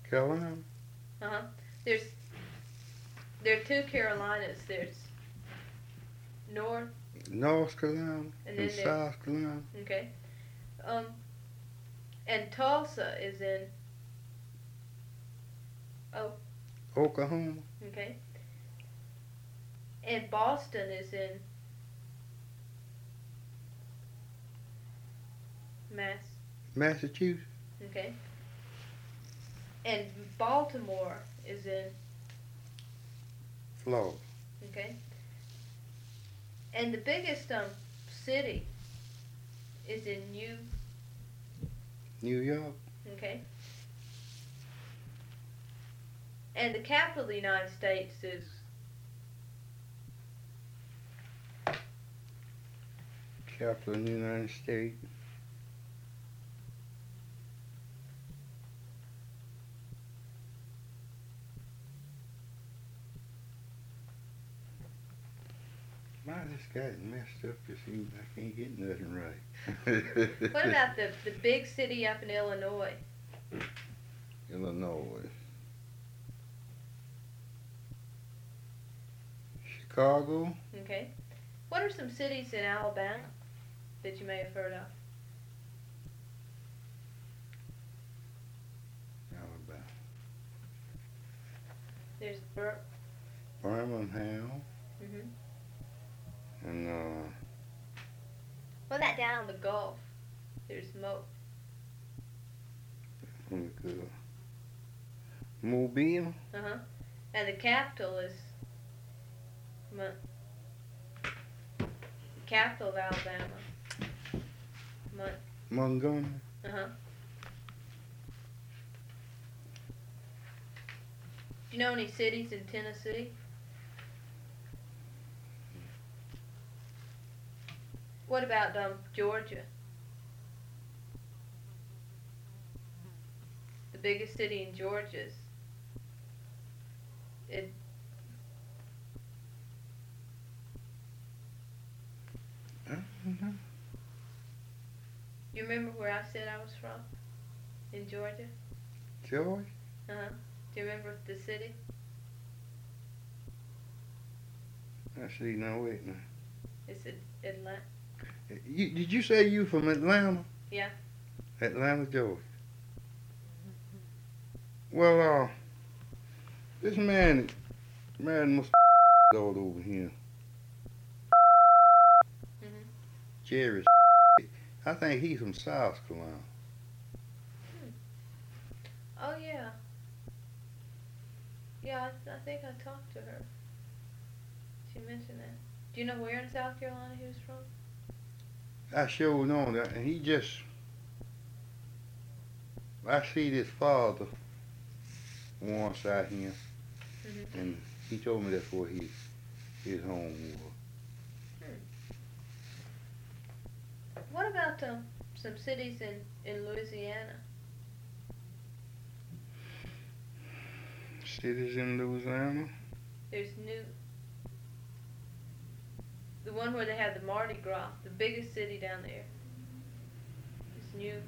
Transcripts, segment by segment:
Carolina. Uh-huh. There's there are two Carolinas. There's North North Carolina and and then there's South Carolina. okay. Um and Tulsa is in oh, Oklahoma. okay. And Boston is in Mass. Massachusetts. Okay. And Baltimore is in Florida. okay. And the biggest city is in New York. okay. And the capital of the United States is Capital of the United States. My, this guy's messed up. Just seems I can't get nothing right. what about the big city up in Illinois? Illinois. Chicago. Okay. What are some cities in Alabama that you may have heard of? Alabama. There's Birmingham. mhm. And What about down on the Gulf? There's let me go. Mobile. uh-huh. And the capital is capital of Alabama. Montgomery. Uh-huh. Do you know any cities in Tennessee? What about Georgia? The biggest city in Georgia is it. I don't know. You remember where I said I was from? In Georgia? George. Uh-huh. Do you remember the city? I see. Now wait. Now. It's Atlanta. Did you say you from Atlanta? Yeah. Atlanta, Georgia. Well, this man must all over here. Mhm. Jerry. I think he's from South Carolina. Oh yeah. Yeah, I think I talked to her. She mentioned that. Do you know where in South Carolina he was from? I sure know that, and he just. I see this father once out here, Mhm. and he told me that's where his home was. What about some cities in Louisiana? Cities in Louisiana. There's the one where they have the Mardi Gras, the biggest city down there. It's New.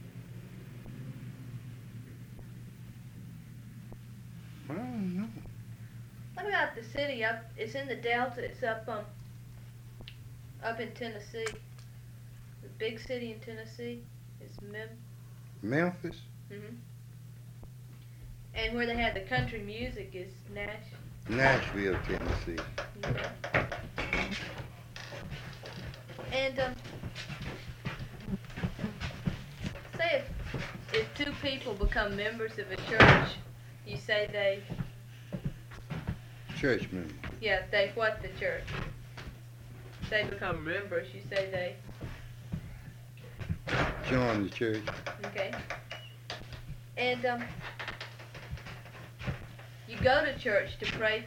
I don't know. What about the city up? It's in the Delta. It's up in Tennessee. The big city in Tennessee is Memphis. Mhm. And where they have the country music is Nashville, Tennessee. Okay. And say if two people become members of a church, you say they Church member. yeah they what the church? They become members. You say they Join the church. okay. And you go to church to pray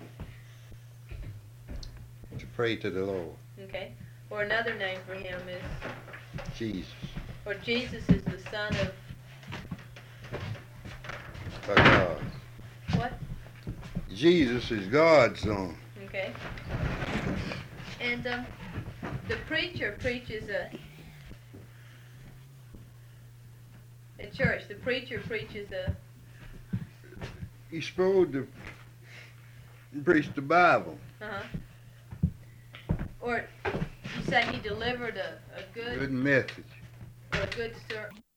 To pray to the Lord. okay. Or another name for him is Jesus. or Jesus is the son of God. what? Jesus is God's son. Okay. And the preacher preaches at church. The preacher preaches He's supposed to preach the Bible. Or you say he delivered a good Good message. or a good sermon.